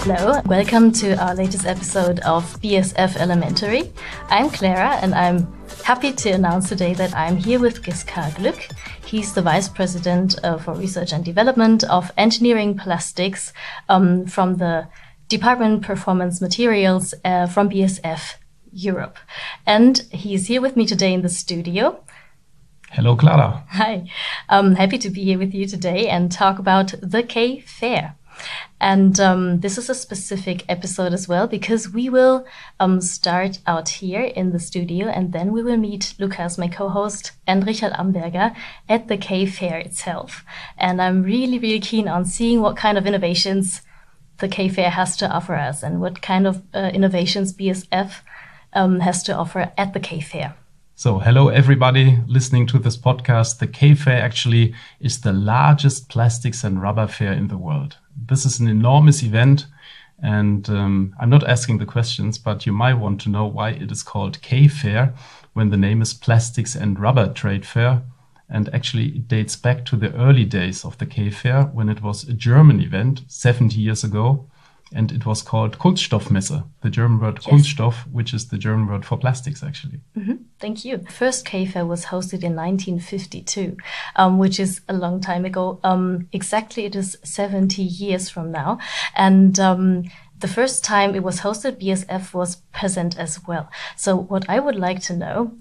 Hello, welcome to our latest episode of BSF Elementary. I'm Clara and I'm happy to announce today that I'm here with Giscard Glück. He's the Vice President for Research and Development of Engineering Plastics from the Department Performance Materials from BSF Europe. And he's here with me today in the studio. Hello, Clara. Hi. I'm happy to be here with you today and talk about the K Fair. And this is a specific episode as well because we will start out here in the studio and then we will meet Lukas, my co-host, and Richard Amberger at the K Fair itself. And I'm really keen on seeing what kind of innovations the K Fair has to offer us and what kind of innovations BSF has to offer at the K Fair. So, hello everybody listening to this podcast. The K Fair actually is the largest plastics and rubber fair in the world. This is an enormous event and I'm not asking the questions, but you might want to know why it is called K Fair when the name is Plastics and Rubber Trade Fair. And actually it dates back to the early days of the K Fair when it was a German event 70 years ago. And it was called Kunststoffmesse, the German word Kunststoff, which is the German word for plastics, actually. Mm-hmm. Thank you. The first K Fair was hosted in 1952, which is a long time ago. Exactly, it is 70 years from now. And the first time it was hosted, BSF was present as well. So what I would like to know,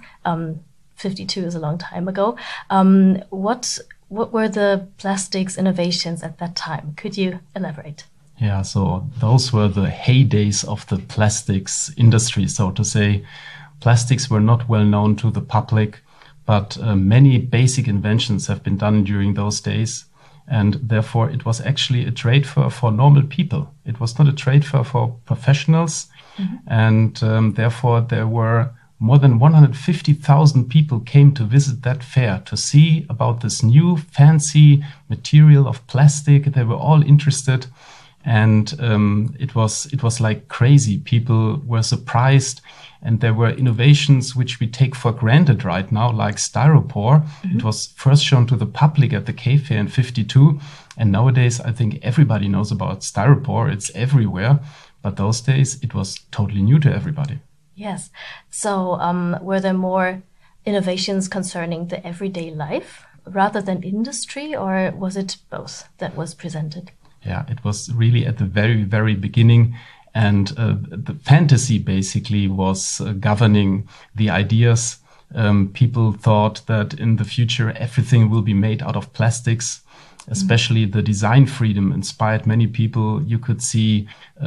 52 is a long time ago, what were the plastics innovations at that time? Could you elaborate? Yeah, so those were the heydays of the plastics industry, so to say. Plastics were not well known to the public, but many basic inventions have been done during those days. And therefore, it was actually a trade fair for normal people. It was not a trade fair for professionals. Mm-hmm. And therefore, there were more than 150,000 people came to visit that fair to see about this new fancy material of plastic. They were all interested. And it was like crazy. People were surprised. And there were innovations which we take for granted right now, like styropor. Mm-hmm. It was first shown to the public at the K Fair in 52. And nowadays, I think everybody knows about styropor. It's everywhere. But those days, it was totally new to everybody. Yes. So were there more innovations concerning the everyday life rather than industry, or was it both that was presented? Yeah, it was really at the very beginning. And the fantasy basically was governing the ideas. People thought that in the future, everything will be made out of plastics, especially the design freedom inspired many people. You could see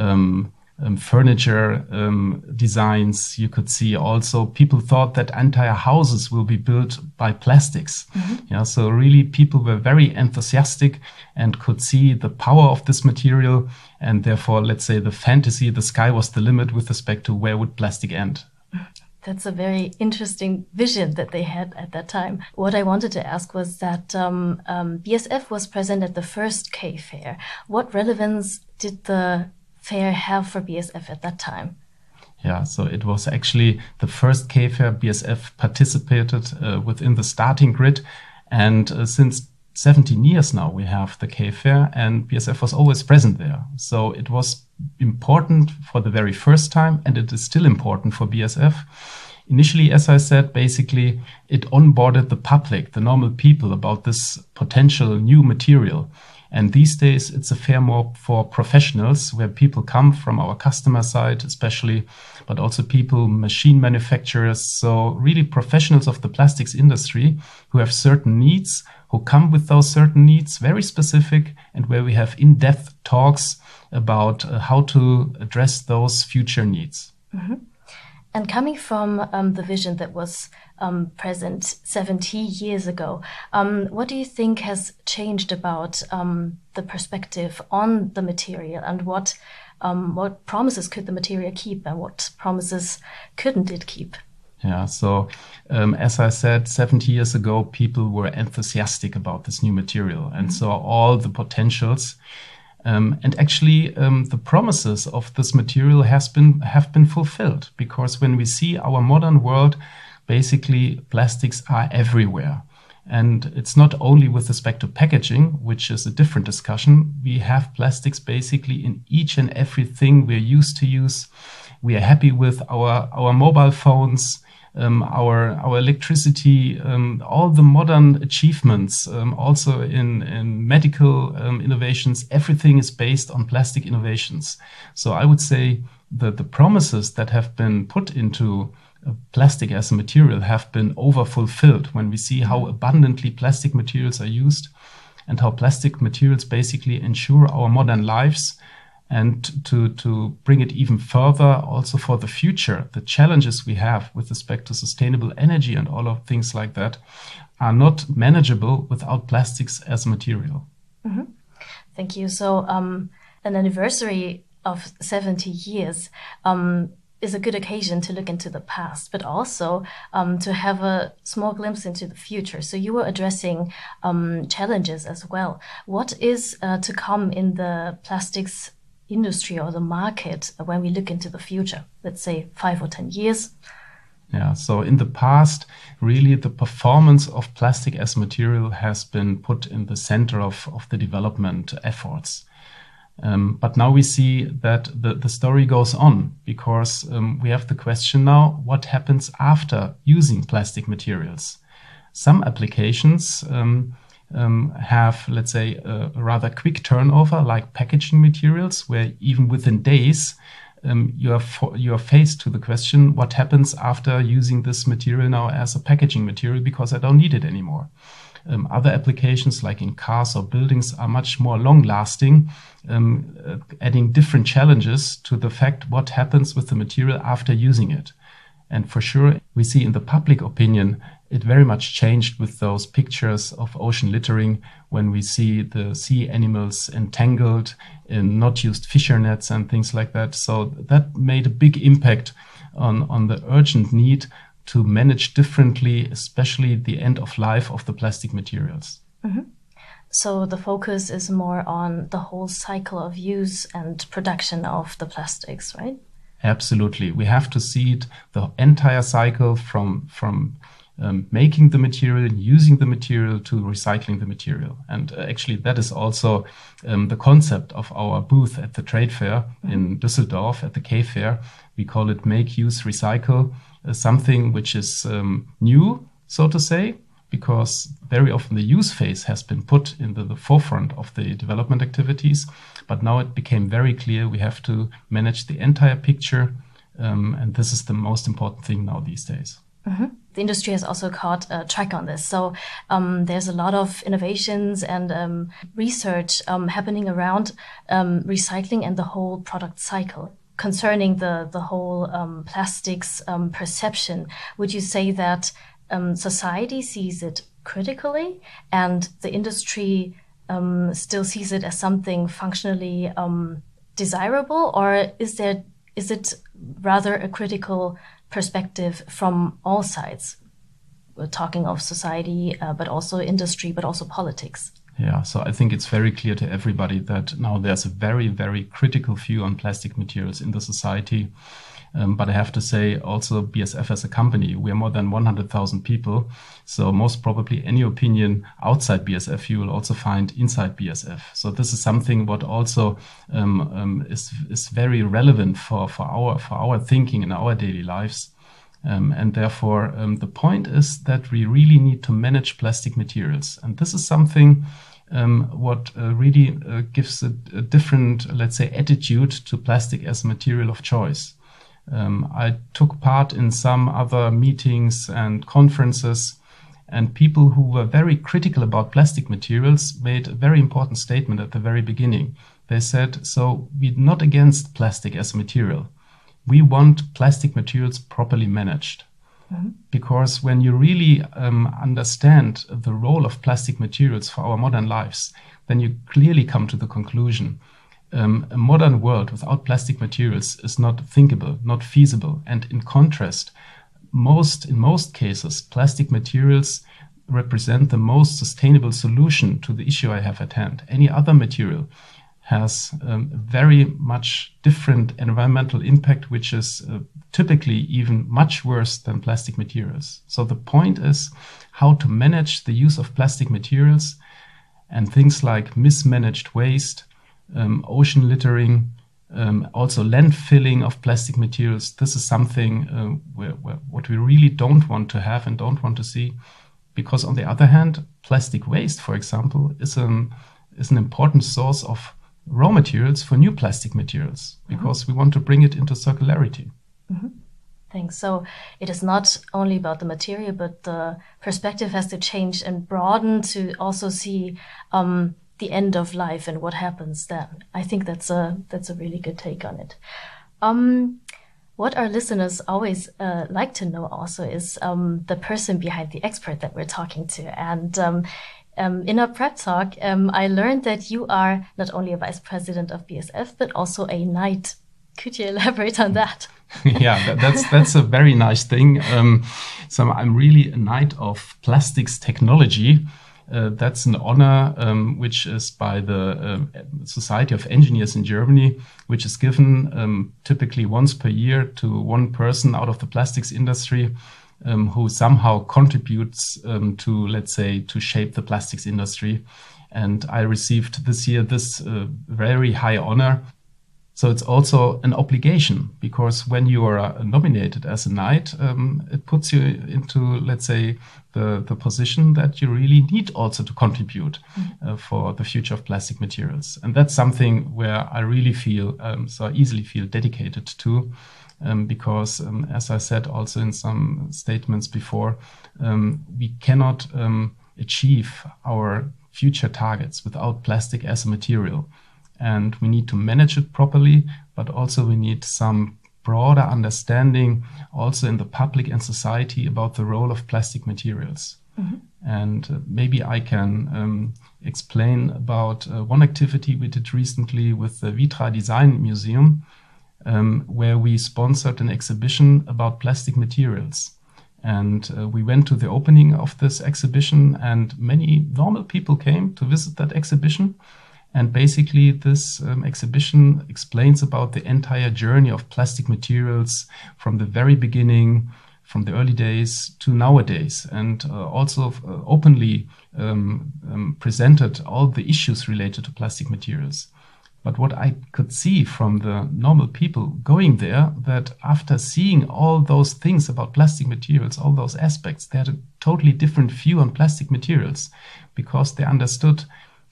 furniture designs. You could see also people thought that entire houses will be built by plastics. Mm-hmm. Yeah, so really people were very enthusiastic and could see the power of this material. And therefore, let's say the fantasy, the sky was the limit with respect to where would plastic end. That's a very interesting vision that they had at that time. What I wanted to ask was that BSF was present at the first K Fair. What relevance did the fair have for BSF at that time? Yeah, so it was actually the first K Fair BSF participated within the starting grid. And since 17 years now, we have the K Fair and BSF was always present there. So it was important for the very first time and it is still important for BSF. Initially, as I said, basically it onboarded the public, the normal people about this potential new material. And these days, it's a fair more for professionals where people come from our customer side, especially, but also people, machine manufacturers. So really professionals of the plastics industry who have certain needs, who come with those certain needs, very specific, and where we have in-depth talks about how to address those future needs. Mm-hmm. And coming from the vision that was present 70 years ago, what do you think has changed about the perspective on the material and what promises could the material keep and what promises couldn't it keep? Yeah, so as I said, 70 years ago, people were enthusiastic about this new material and saw all the potentials. And actually, the promises of this material have been fulfilled because when we see our modern world, basically plastics are everywhere. And it's not only with respect to packaging, which is a different discussion. We have plastics basically in each and everything we're used to use. We are happy with our mobile phones, our electricity, all the modern achievements, also in medical innovations. Everything is based on plastic innovations. So I would say that the promises that have been put into plastic as a material have been overfulfilled when we see how abundantly plastic materials are used and how plastic materials basically ensure our modern lives. And to bring it even further, also for the future, the challenges we have with respect to sustainable energy and all of things like that are not manageable without plastics as a material. Mm-hmm. Thank you. So an anniversary of 70 years is a good occasion to look into the past, but also to have a small glimpse into the future. So you were addressing challenges as well. What is to come in the plastics industry or the market when we look into the future, let's say 5 or 10 years? Yeah, so in the past, really the performance of plastic as material has been put in the center of the development efforts. But now we see that the story goes on because we have the question now, what happens after using plastic materials? Some applications have, let's say, a rather quick turnover, like packaging materials, where even within days you are faced to the question, what happens after using this material now as a packaging material because I don't need it anymore. Other applications, like in cars or buildings, are much more long-lasting, adding different challenges to the fact what happens with the material after using it. And for sure, we see in the public opinion, it very much changed with those pictures of ocean littering when we see the sea animals entangled in not used fisher nets and things like that. So that made a big impact on the urgent need to manage differently, especially the end of life of the plastic materials. Mm-hmm. So the focus is more on the whole cycle of use and production of the plastics, right? Absolutely. We have to see it, the entire cycle from making the material, using the material to recycling the material. And actually that is also the concept of our booth at the trade fair in Düsseldorf at the K Fair. We call it Make, Use, Recycle, something which is new, so to say, because very often the use phase has been put into the forefront of the development activities. But now it became very clear we have to manage the entire picture. And this is the most important thing now these days. Mm-hmm. The industry has also caught a track on this. So there's a lot of innovations and research happening around recycling and the whole product cycle. Concerning the whole plastics perception, would you say that society sees it critically and the industry still sees it as something functionally desirable, or is it rather a critical perspective from all sides? We're talking of society, but also industry, but also politics. Yeah, so I think it's very clear to everybody that now there's a very, very critical view on plastic materials in the society. But I have to say also BASF as a company, we are more than 100,000 people. So most probably any opinion outside BASF you will also find inside BASF. So this is something what also is very relevant for our thinking in our daily lives. And therefore, the point is that we really need to manage plastic materials. And this is something what really gives a different, let's say, attitude to plastic as a material of choice. I took part in some other meetings and conferences, and people who were very critical about plastic materials made a very important statement at the very beginning. They said, so we're not against plastic as a material. We want plastic materials properly managed. Mm-hmm. Because when you really understand the role of plastic materials for our modern lives, then you clearly come to the conclusion a modern world without plastic materials is not thinkable, not feasible. And in contrast, in most cases, plastic materials represent the most sustainable solution to the issue I have at hand. Any other material has a very much different environmental impact, which is typically even much worse than plastic materials. So the point is how to manage the use of plastic materials, and things like mismanaged waste, ocean littering, also landfilling of plastic materials. This is something where what we really don't want to have and don't want to see, because on the other hand, plastic waste, for example, is an important source of raw materials for new plastic materials, because we want to bring it into circularity. Thanks. So it is not only about the material, but the perspective has to change and broaden to also see the end of life and what happens then. I think that's a really good take on it. What our listeners always like to know also is the person behind the expert that we're talking to. And in our prep talk, I learned that you are not only a vice president of BASF, but also a knight. Could you elaborate on that? Yeah, that's a very nice thing. So I'm really a knight of plastics technology. That's an honor which is by the Society of Engineers in Germany, which is given typically once per year to one person out of the plastics industry who somehow contributes to, let's say, to shape the plastics industry. And I received this year this very high honor. So it's also an obligation, because when you are nominated as a knight, it puts you into, let's say, the position that you really need also to contribute for the future of plastic materials. And that's something where I really feel, so I easily feel dedicated to, because as I said also in some statements before, we cannot achieve our future targets without plastic as a material. And we need to manage it properly, but also we need some broader understanding also in the public and society about the role of plastic materials. And maybe I can explain about one activity we did recently with the Vitra Design Museum, where we sponsored an exhibition about plastic materials. And we went to the opening of this exhibition, and many normal people came to visit that exhibition. And basically, this exhibition explains about the entire journey of plastic materials from the very beginning, from the early days to nowadays, and also openly presented all the issues related to plastic materials. But what I could see from the normal people going there, that after seeing all those things about plastic materials, all those aspects, they had a totally different view on plastic materials, because they understood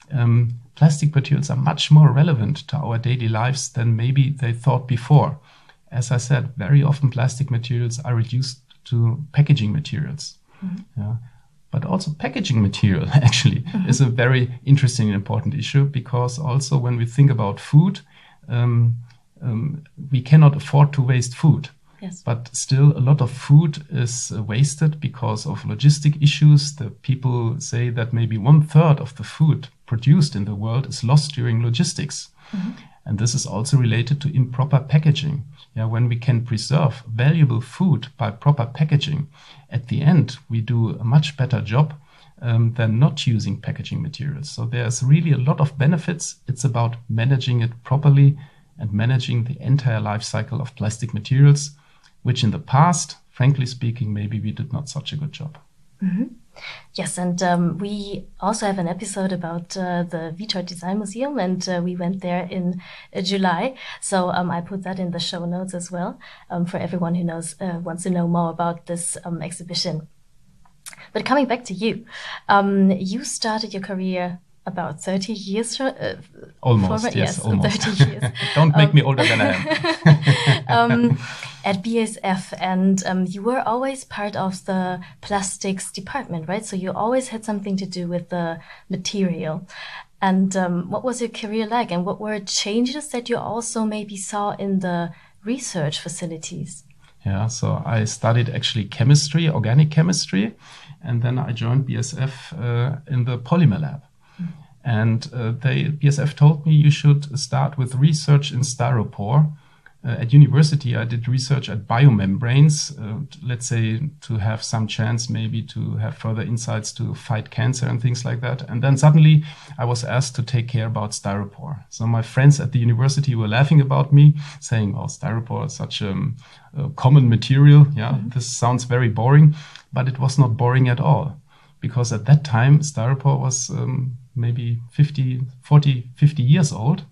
plastic materials are much more relevant to our daily lives than maybe they thought before. As I said, very often plastic materials are reduced to packaging materials. Yeah. But also packaging material actually is a very interesting and important issue, because also when we think about food, we cannot afford to waste food. Yes. But still, a lot of food is wasted because of logistic issues. The people say that maybe 1/3 of the food produced in the world is lost during logistics. And this is also related to improper packaging. Yeah, when we can preserve valuable food by proper packaging, at the end, we do a much better job than not using packaging materials. So there's really a lot of benefits. It's about managing it properly and managing the entire life cycle of plastic materials, which in the past, frankly speaking, maybe we did not such a good job. Yes, and we also have an episode about the Vitra Design Museum, and we went there in July. So I put that in the show notes as well for everyone who wants to know more about this exhibition. But coming back to you, you started your career about 30 years almost, former, yes, almost. 30 years. Don't make me older than I am. At BASF, and you were always part of the plastics department, right? So you always had something to do with the material. And what was your career like, and what were changes that you also maybe saw in the research facilities? Yeah, so I studied actually chemistry, organic chemistry, and then I joined BASF in the polymer lab. And BASF told me you should start with research in styropor. at university, I did research at biomembranes, let's say to have some chance maybe to have further insights to fight cancer and things like that. And then suddenly I was asked to take care about styropor. So my friends at the university were laughing about me, saying, oh, styropor is such a common material. Yeah, this sounds very boring, but it was not boring at all. Because at that time, styropor was maybe 50 years old.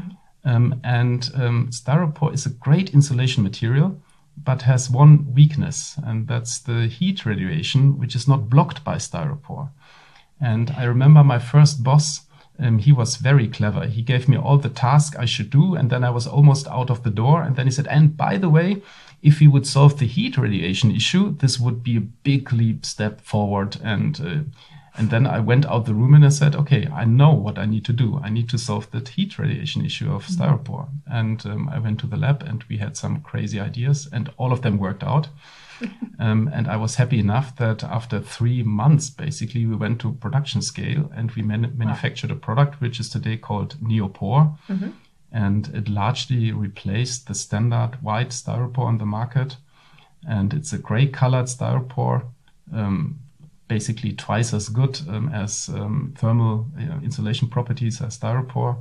Styropor is a great insulation material, but has one weakness, and that's the heat radiation, which is not blocked by styropor. And I remember my first boss, he was very clever. He gave me all the tasks I should do, and then I was almost out of the door. And then he said, and by the way, if we would solve the heat radiation issue, this would be a big leap step forward. And then I went out the room and I said, okay, I know what I need to do. I need to solve that heat radiation issue of styropor. And I went to the lab and we had some crazy ideas and all of them worked out. And I was happy enough that after 3 months, basically, we went to production scale and we manufactured a product which is today called Neopor. And it largely replaced the standard white styropor on the market. And it's a gray colored styropor, basically twice as good as thermal insulation properties as styropor.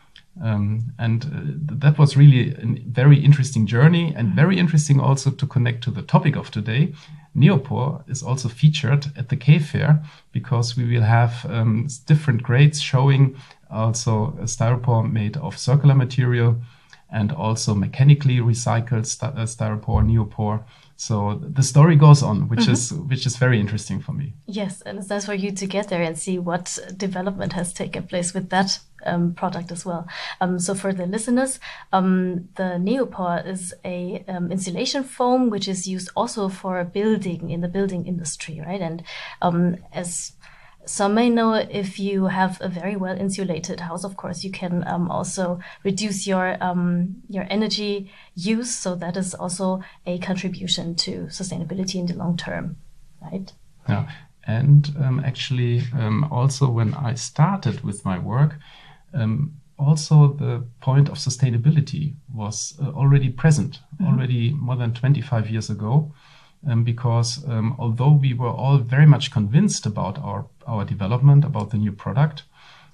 That was really a very interesting journey and very interesting also to connect to the topic of today. Neopor is also featured at the K Fair because we will have different grades showing also a styropor made of circular material and also mechanically recycled styropor, Neopor. So the story goes on, which is very interesting for me. Yes, and it's nice for you to get there and see what development has taken place with that product as well. So for the listeners, the Neopor is a insulation foam which is used also for building in the building industry, right? And as some may know, if you have a very well insulated house, of course, you can also reduce your energy use. So that is also a contribution to sustainability in the long term, right? Yeah, and actually, also when I started with my work, also the point of sustainability was already present, already more than 25 years ago. Because although we were all very much convinced about our development, about the new product,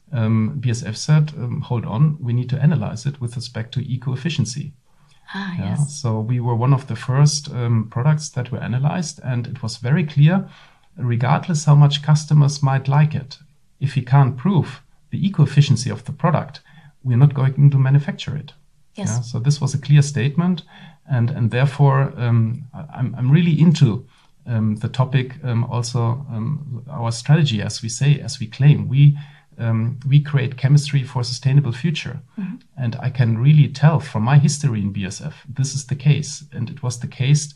BASF said, hold on, we need to analyze it with respect to eco-efficiency. Yes. So we were one of the first products that were analyzed, and it was very clear, regardless how much customers might like it, if we can't prove the eco-efficiency of the product, we're not going to manufacture it. Yes. Yeah? So this was a clear statement. And therefore, I'm really into the topic, also our strategy, as we say, as we claim. We create chemistry for a sustainable future. And I can really tell from my history in BASF, this is the case. And it was the case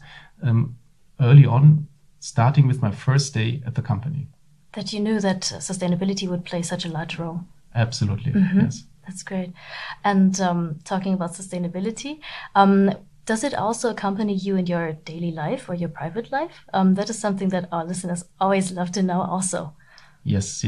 early on, starting with my first day at the company. That you knew that sustainability would play such a large role. Absolutely, yes. That's great. And talking about sustainability, does it also accompany you in your daily life or your private life? That is something that our listeners always love to know also. Yes.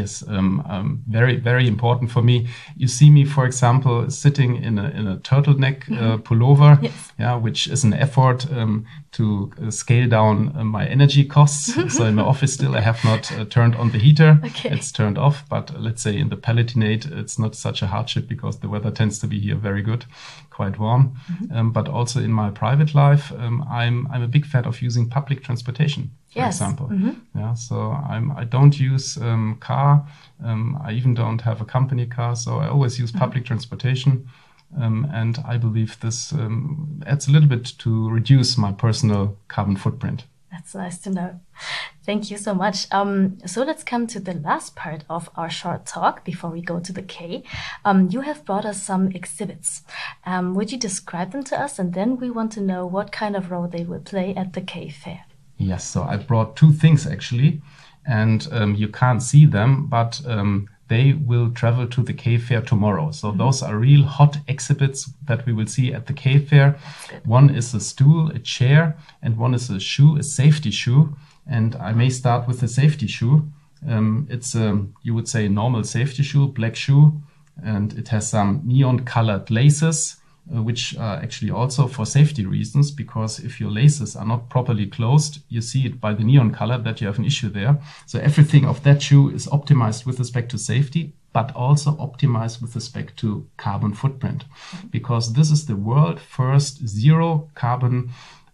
Very, very important for me. You see me, for example, sitting in a turtleneck pullover, yes. Which is an effort to scale down my energy costs. So in my office still, I have not turned on the heater. Okay. It's turned off. But let's say in the Palatinate, it's not such a hardship because the weather tends to be here very good, quite warm. But also in my private life, I'm a big fan of using public transportation. For example, so I don't use car. I even don't have a company car, so I always use public transportation, and I believe this adds a little bit to reduce my personal carbon footprint. That's nice to know. Thank you so much. So let's come to the last part of our short talk before we go to the K. You have brought us some exhibits. Would you describe them to us, and then we want to know what kind of role they will play at the K Fair? Yes, so I brought two things actually, and you can't see them, but they will travel to the K Fair tomorrow. So those are real hot exhibits that we will see at the K Fair. One is a stool, a chair, and one is a shoe, a safety shoe. And I may start with the safety shoe. It's you would say, normal safety shoe, black shoe, and it has some neon colored laces which are actually also for safety reasons, because if your laces are not properly closed, you see it by the neon color that you have an issue there. So everything of that shoe is optimized with respect to safety, but also optimized with respect to carbon footprint, because this is the world first zero carbon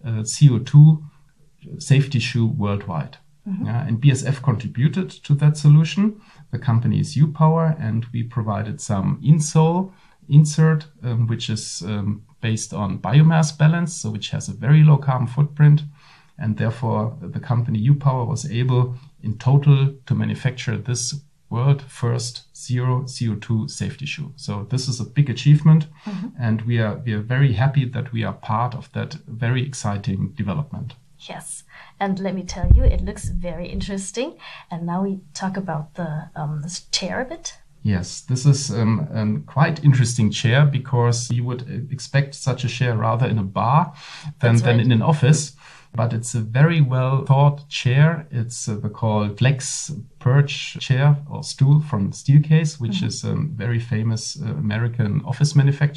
CO2 safety shoe worldwide. Yeah, and BASF contributed to that solution. The company is U-Power, and we provided some insole insert, which is based on biomass balance, so which has a very low carbon footprint. And therefore, the company U-Power was able in total to manufacture this world first zero CO2 safety shoe. So this is a big achievement, and we are very happy that we are part of that very exciting development. Yes, and let me tell you, it looks very interesting. And now we talk about this chair a bit. Yes, this is a quite interesting chair, because you would expect such a chair rather in a bar than in an office. But it's a very well thought chair. It's the called Flex Perch chair or stool from Steelcase, which is a very famous American office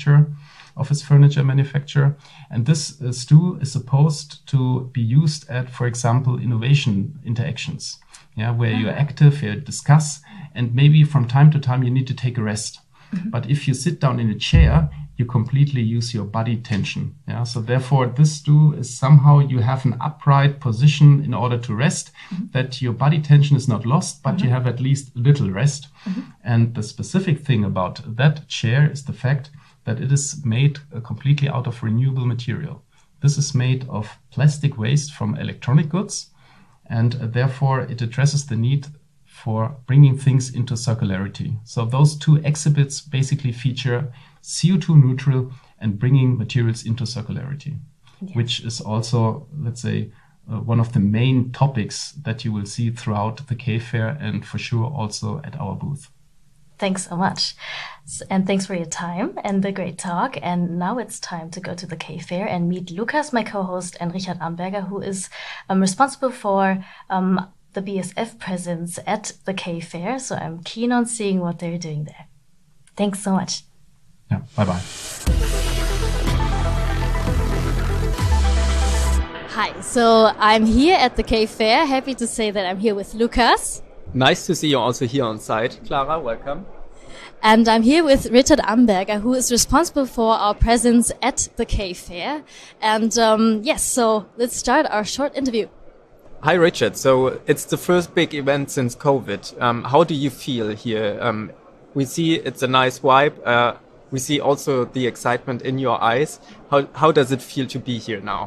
furniture manufacturer. And this stool is supposed to be used at, for example, innovation interactions, where you're active, you discuss, and maybe from time to time you need to take a rest. But if you sit down in a chair, you completely use your body tension. So therefore, this stool is somehow you have an upright position in order to rest, that your body tension is not lost, but you have at least little rest. And the specific thing about that chair is the fact that it is made completely out of renewable material. This is made of plastic waste from electronic goods, and therefore it addresses the need for bringing things into circularity. So those two exhibits basically feature CO2 neutral and bringing materials into circularity, which is also, let's say, one of the main topics that you will see throughout the K Fair, and for sure also at our booth. Thanks so much. And thanks for your time and the great talk. And now it's time to go to the K Fair and meet Lukas, my co-host, and Richard Amberger, who is responsible for the BASF presence at the K Fair. So I'm keen on seeing what they're doing there. Thanks so much. Yeah, bye-bye. Hi, so I'm here at the K Fair. Happy to say that I'm here with Lukas. Nice to see you also here on site. Clara, welcome. And I'm here with Richard Amberger, who is responsible for our presence at the K Fair. And so let's start our short interview. Hi, Richard. So it's the first big event since COVID. How do you feel here? We see it's a nice vibe. We see also the excitement in your eyes. How does it feel to be here now?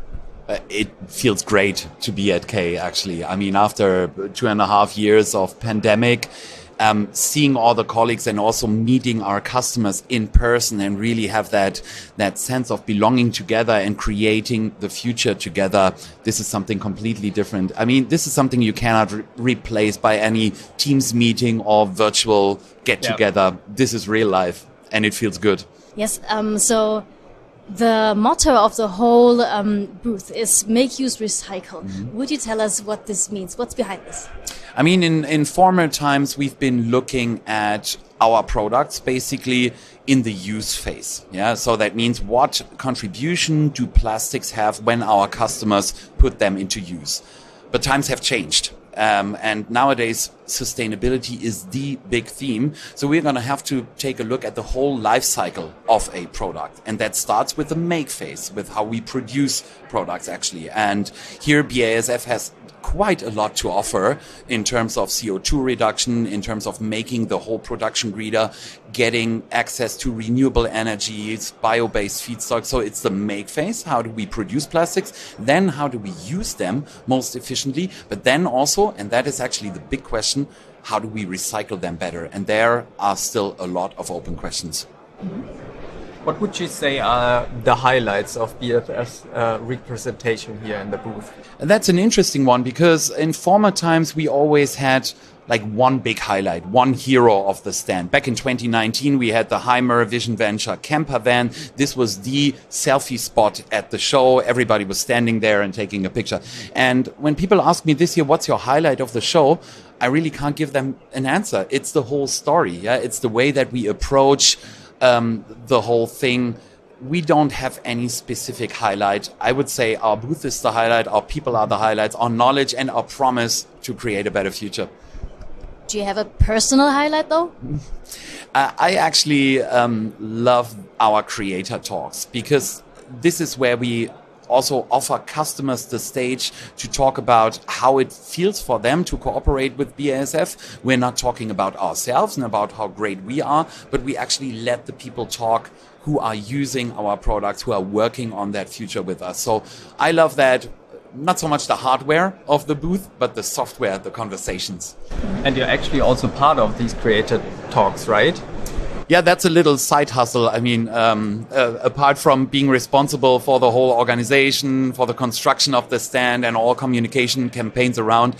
It feels great to be at K, actually. I mean, after 2.5 years of pandemic, seeing all the colleagues and also meeting our customers in person and really have that sense of belonging together and creating the future together. This is something completely different. I mean, this is something you cannot replace by any Teams meeting or virtual get-together. Yep. This is real life and it feels good. Yes, so the motto of the whole booth is make, use, recycle. Mm-hmm. Would you tell us what this means? What's behind this? I mean, in former times, we've been looking at our products basically in the use phase. Yeah, so that means what contribution do plastics have when our customers put them into use? But times have changed. And nowadays, sustainability is the big theme. So we're going to have to take a look at the whole life cycle of a product. And that starts with the make phase, with how we produce products, actually. And here, BASF has quite a lot to offer in terms of CO2 reduction, in terms of making the whole production greener, getting access to renewable energies, bio-based feedstock. So it's the make phase. How do we produce plastics? Then how do we use them most efficiently? But then also, and that is actually the big question, how do we recycle them better? And there are still a lot of open questions. What would you say are the highlights of BASF's representation here in the booth? That's an interesting one, because in former times we always had like one big highlight, one hero of the stand. Back in 2019, we had the Hymer Vision Venture camper van. This was the selfie spot at the show. Everybody was standing there and taking a picture. And when people ask me this year, what's your highlight of the show? I really can't give them an answer. It's the whole story. Yeah, it's the way that we approach the whole thing, we don't have any specific highlight. I would say our booth is the highlight, our people are the highlights, our knowledge and our promise to create a better future. Do you have a personal highlight though? I actually love our creator talks, because this is where we also offer customers the stage to talk about how it feels for them to cooperate with BASF. We're not talking about ourselves and about how great we are, but we actually let the people talk who are using our products, who are working on that future with us. So I love that. Not so much the hardware of the booth, but the software, the conversations. And you're actually also part of these creator talks, right? Yeah, that's a little side hustle. I mean, apart from being responsible for the whole organization, for the construction of the stand and all communication campaigns around,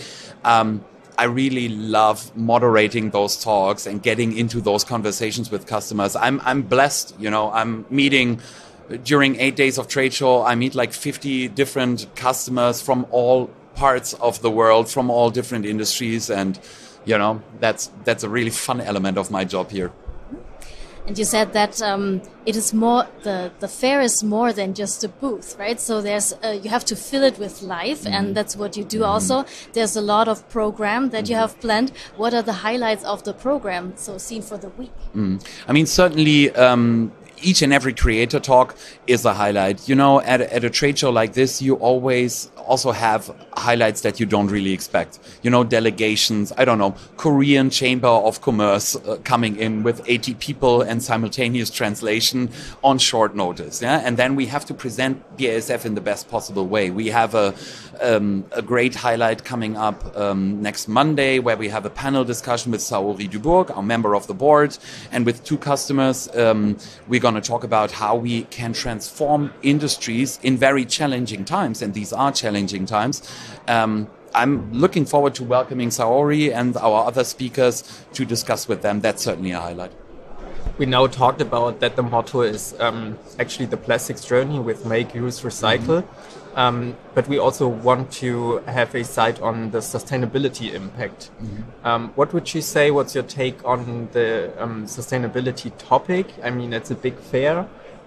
I really love moderating those talks and getting into those conversations with customers. I'm blessed, you know, I'm meeting during 8 days of trade show. I meet like 50 different customers from all parts of the world, from all different industries. And, you know, that's a really fun element of my job here. And you said that it is more, the fair is more than just a booth, right? So there's you have to fill it with life, and that's what you do also. There's a lot of program that you have planned. What are the highlights of the program, so seen for the week? I mean, certainly each and every creator talk is a highlight. You know, at a trade show like this, you always also have highlights that you don't really expect. You know, delegations, I don't know, Korean Chamber of Commerce coming in with 80 people and simultaneous translation on short notice. Yeah, and then we have to present BASF in the best possible way. We have a great highlight coming up next Monday, where we have a panel discussion with Saori Dubourg, our member of the board, and with two customers. We're going to talk about how we can transform industries in very challenging times, and these are challenging times. I'm looking forward to welcoming Saori and our other speakers to discuss with them. That's certainly a highlight. We now talked about that the motto is actually the plastics journey with make, use, recycle. But we also want to have a sight on the sustainability impact. What would you say, what's your take on the sustainability topic? I mean, it's a big fair,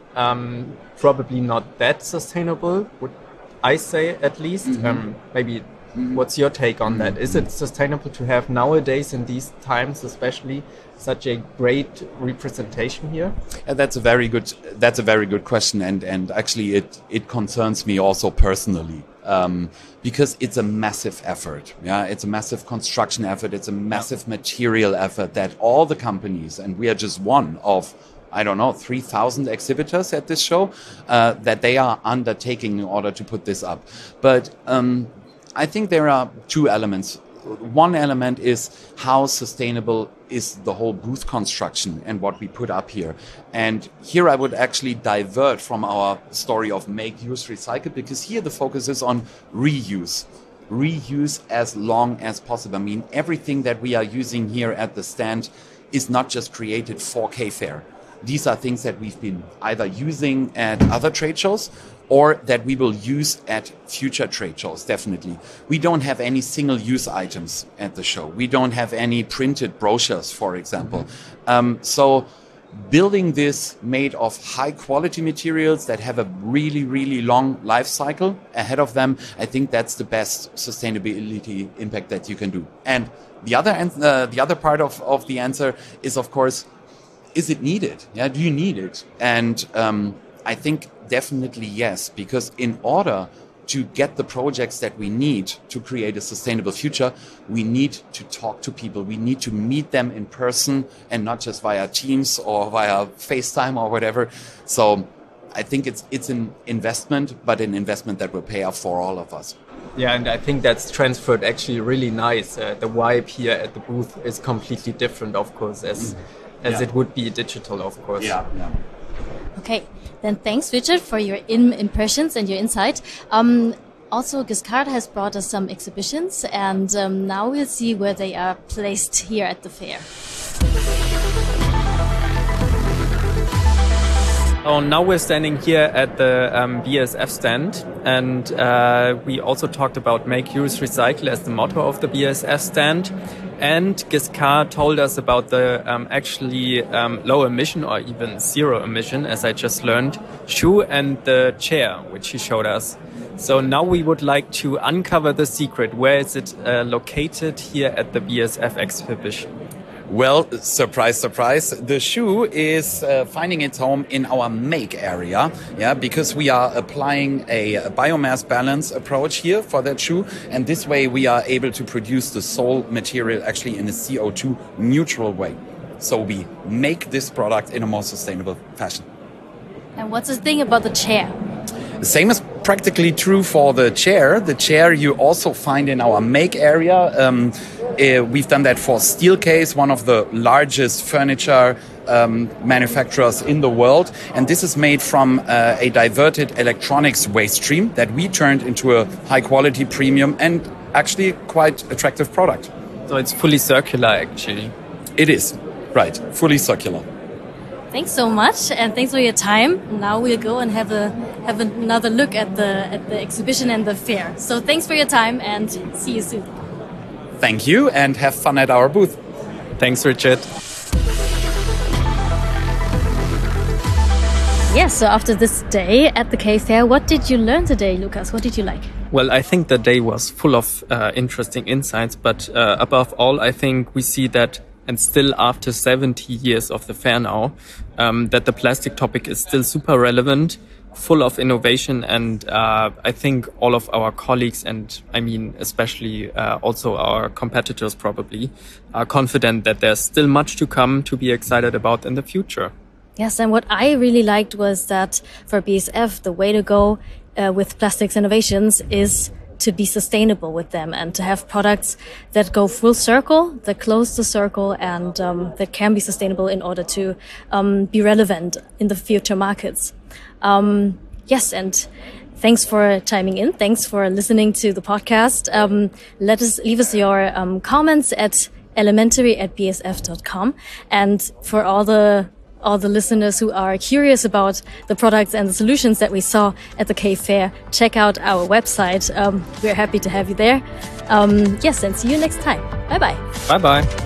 probably not that sustainable, would I say at least. Maybe what's your take on that? Is it sustainable to have nowadays in these times especially such a great representation here? That's a very good question, and actually it concerns me also personally, because it's a massive effort. Yeah, it's a massive construction effort. It's a massive material effort that all the companies, and we are just one of, I don't know, 3,000 exhibitors at this show, that they are undertaking in order to put this up. But I think there are two elements. One element is how sustainable is the whole booth construction and what we put up here. And here I would actually divert from our story of make, use, recycle, because here the focus is on reuse. Reuse as long as possible. I mean, everything that we are using here at the stand is not just created for K-Fair. These are things that we've been either using at other trade shows or that we will use at future trade shows, definitely. We don't have any single-use items at the show. We don't have any printed brochures, for example. So building this made of high-quality materials that have a really, really long life cycle ahead of them, I think that's the best sustainability impact that you can do. And the other part of the answer is, of course, is it needed? Yeah, do you need it? And I think definitely yes, because in order to get the projects that we need to create a sustainable future, we need to talk to people. We need to meet them in person and not just via Teams or via FaceTime or whatever. So I think it's an investment, but an investment that will pay off for all of us. Yeah, and I think that's transferred actually really nice. The vibe here at the booth is completely different, of course, as it would be digital, of course. Yeah. Okay, then thanks, Richard, for your impressions and your insight. Also, Giscard has brought us some exhibitions, and now we'll see where they are placed here at the fair. Oh, now we're standing here at the BASF stand, and we also talked about make, use, recycle as the motto of the BASF stand. And Giscard told us about the actually low emission or even zero emission, as I just learned, shoe and the chair, which he showed us. So now we would like to uncover the secret. Where is it located here at the BASF exhibition? Well, surprise, surprise. The shoe is finding its home in our make area, because we are applying a biomass balance approach here for that shoe. And this way we are able to produce the sole material actually in a CO2 neutral way. So we make this product in a more sustainable fashion. And what's the thing about the chair? The same is practically true for the chair. The chair you also find in our make area. We've done that for Steelcase, one of the largest furniture manufacturers in the world. And this is made from a diverted electronics waste stream that we turned into a high quality premium and actually quite attractive product. So it's fully circular, actually. It is, right, fully circular. Thanks so much, and thanks for your time. Now we'll go and have another look at the exhibition and the fair. So thanks for your time, and see you soon. Thank you, and have fun at our booth. Thanks, Richard. Yes, so after this day at the K Fair, what did you learn today, Lukas? What did you like? Well, I think the day was full of interesting insights, but above all, I think we see that, and still after 70 years of the fair now, that the plastic topic is still super relevant, full of innovation, and I think all of our colleagues, and I mean especially also our competitors probably, are confident that there's still much to come to be excited about in the future. Yes, and what I really liked was that for BASF, the way to go with plastics innovations is to be sustainable with them and to have products that go full circle, that close the circle, and that can be sustainable in order to be relevant in the future markets. Yes, and thanks for chiming in. Thanks for listening to the podcast. Leave us your comments at elementary@basf.com. And for all the listeners who are curious about the products and the solutions that we saw at the K Fair, check out our website. We're happy to have you there. Yes, and see you next time. Bye-bye. Bye-bye.